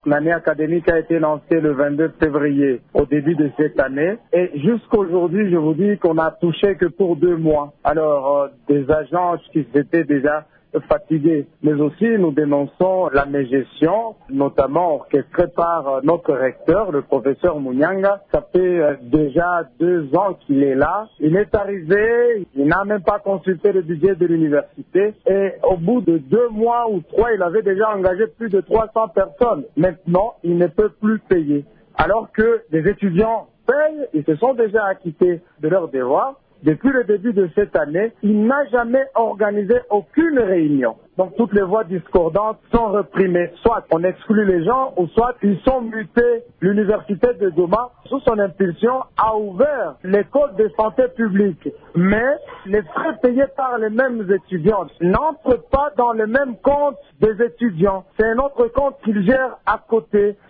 L'année académique a été lancée le 22 février au début de cette année et jusqu'aujourd'hui, je vous dis qu'on a touché que pour 2 mois. Alors, des agents qui étaient déjà fatigués, mais aussi nous dénonçons la mégestion, notamment orchestrée par notre recteur, le professeur Munyanga. Ça fait déjà 2 ans qu'il est là. Il est arrivé, il n'a même pas consulté le budget de l'université et au bout de 2 mois ou 3, il avait déjà engagé plus de 300 personnes. Maintenant, il ne peut plus payer. Alors que les étudiants payent, ils se sont déjà acquittés de leurs devoirs. Depuis le début de cette année, il n'a jamais organisé aucune réunion. Donc toutes les voix discordantes sont réprimées. Soit on exclut les gens, ou soit ils sont mutés. L'université de Goma, sous son impulsion, a ouvert l'école de santé publique. Mais les frais payés par les mêmes étudiants n'entrent pas dans le même compte des étudiants. C'est un autre compte qu'ils gèrent à côté.